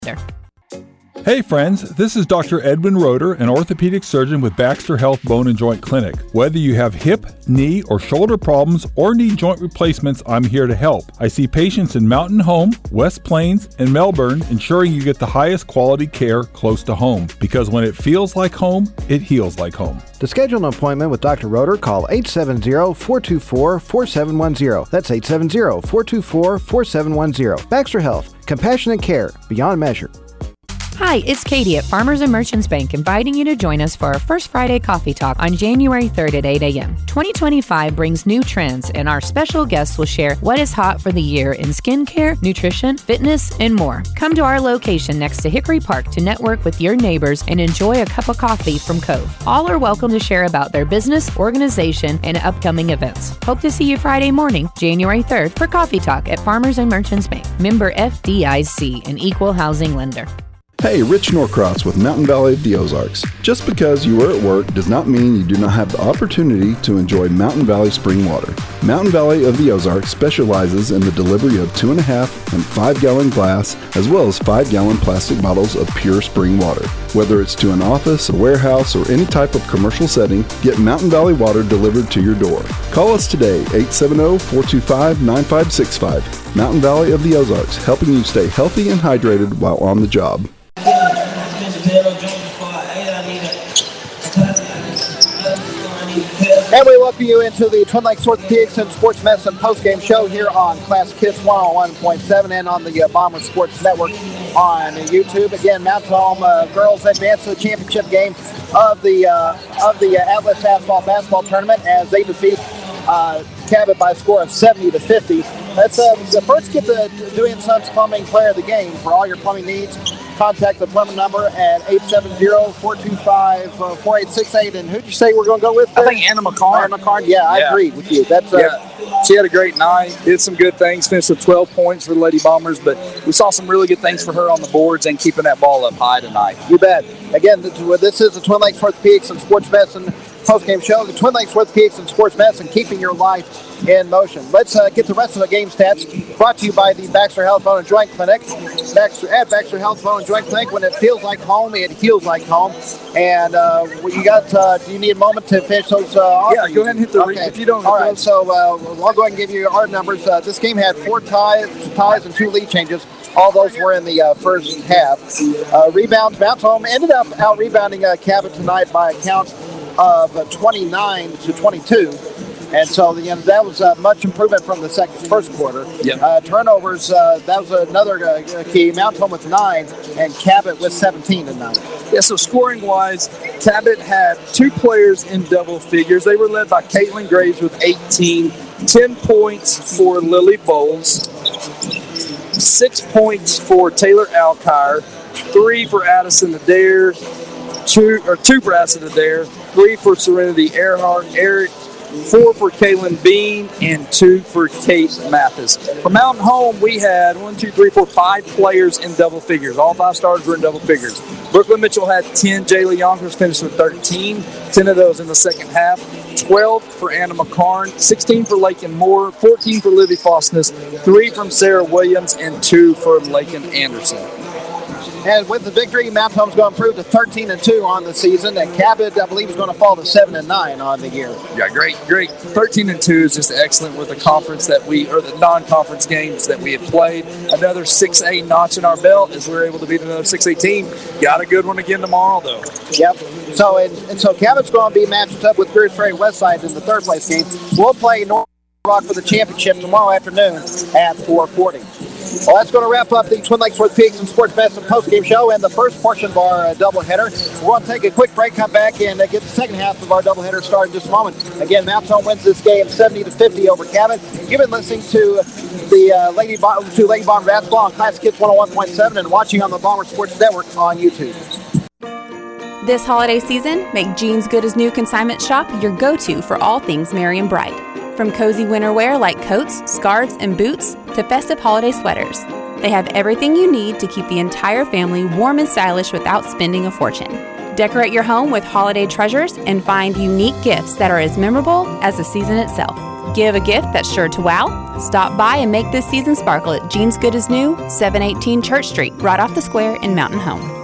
Hey friends, this is Dr. Edwin Roeder, an orthopedic surgeon with Baxter Health Bone and Joint Clinic. Whether you have hip, knee, or shoulder problems or need joint replacements, I'm here to help. I see patients in Mountain Home, West Plains, and Melbourne, ensuring you get the highest quality care close to home. Because when it feels like home, it heals like home. To schedule an appointment with Dr. Roeder, call 870-424-4710. That's 870-424-4710. Baxter Health, compassionate care beyond measure. Hi, it's Katie at Farmers and Merchants Bank, inviting you to join us for our first Friday Coffee Talk on January 3rd at 8 a.m. 2025 brings new trends, and our special guests will share what is hot for the year in skincare, nutrition, fitness, and more. Come to our location next to Hickory Park to network with your neighbors and enjoy a cup of coffee from Cove. All are welcome to share about their business, organization, and upcoming events. Hope to see you Friday morning, January 3rd, for Coffee Talk at Farmers and Merchants Bank. Member FDIC, an equal housing lender. Hey, Rich Norcross with Mountain Valley of the Ozarks. Just because you are at work does not mean you do not have the opportunity to enjoy Mountain Valley spring water. Mountain Valley of the Ozarks specializes in the delivery of 2.5 and 5-gallon glass, as well as 5-gallon plastic bottles of pure spring water. Whether it's to an office, a warehouse, or any type of commercial setting, get Mountain Valley water delivered to your door. Call us today, 870-425-9565. Mountain Valley of the Ozarks, helping you stay healthy and hydrated while on the job. And we welcome you into the Twin Lakes Orthopedics and Sports Medicine postgame show here on Classic Hits 101.7 and on the Bomber Sports Network on YouTube. Again, Mountain Home girls advance to the championship game of the Atlas Asphalt Basketball Tournament as they defeat Cabot by a score of 70-50. Let's first get the Dewey & Sons Plumbing Player of the Game. For all your plumbing needs, contact the plumbing number at 870-425-4868. And who'd you say we're going to go with there? I think Anna McCarn. Anna McCarn, yeah, I agree with you. That's she had a great night, did some good things, finished with 12 points for the Lady Bombers, but we saw some really good things for her on the boards and keeping that ball up high tonight. You bet. Again, this is the Twin Lakes Orthopedics and Sports Medicine postgame show. The Twin Lakes Orthopedics and Sports Medicine, keeping your life in motion. Let's get the rest of the game stats brought to you by the Baxter Health Bone and Joint Clinic. Baxter Health Bone and Joint Clinic, when it feels like home, it heals like home. And you got, do you need a moment to finish those off? Yeah, go ahead and hit the if you don't. All right, so I'll go ahead and give you our numbers. This game had 4 ties and 2 lead changes. All those were in the first half. Rebounds, Mountain Home ended up out-rebounding Cabot tonight by a count of 29-22. And so that was much improvement from the first quarter. Yep. Turnovers, that was another key. Mountain Home with 9 and Cabot with 17 and 9. Yeah, so scoring-wise, Cabot had 2 players in double figures. They were led by Caitlin Graves with 18, 10 points for Lily Bowles, 6 points for Taylor Alkire, 3 for Addison Adair, 2 for Addison Adair, 3 for Serenity Earhart, 4 for Kaylin Bean, and 2 for Kate Mathis. For Mountain Home, we had 5 players in double figures. All 5 starters were in double figures. Brooklyn Mitchell had 10. Jaylee Yonkers finished with 13. 10 of those in the second half. 12 for Anna McCarn, 16 for Lakin Moore, 14 for Livy Fosness, 3 from Sarah Williams, and 2 for Lakin Anderson. And with the victory, Mountain Home's going to improve to 13-2 on the season, and Cabot, I believe, is going to fall to 7-9 on the year. Yeah, great. 13-2 is just excellent with the conference the non-conference games that we have played. Another 6A notch in our belt as we're able to beat another 6A team. Got a good one again tomorrow, though. Yep. So Cabot's going to be matched up with Greers Ferry Westside in the third place game. We'll play North Rock for the championship tomorrow afternoon at 4:40. Well, that's going to wrap up the Twin Lakes Orthopedics and Sports Medicine postgame show and the first portion of our doubleheader. We're going to take a quick break, come back, and get the second half of our doubleheader started in just a moment. Again, Mountain Home wins this game 70-50 over Cabot. You've been listening to the Lady Bomber Basketball on Classic Hits 101.7 and watching on the Bomber Sports Network on YouTube. This holiday season, make Jeans Good as New Consignment Shop your go-to for all things merry and bright. From cozy winter wear like coats, scarves, and boots to festive holiday sweaters. They have everything you need to keep the entire family warm and stylish without spending a fortune. Decorate your home with holiday treasures and find unique gifts that are as memorable as the season itself. Give a gift that's sure to wow? Stop by and make this season sparkle at Jeans Good as New, 718 Church Street, right off the square in Mountain Home.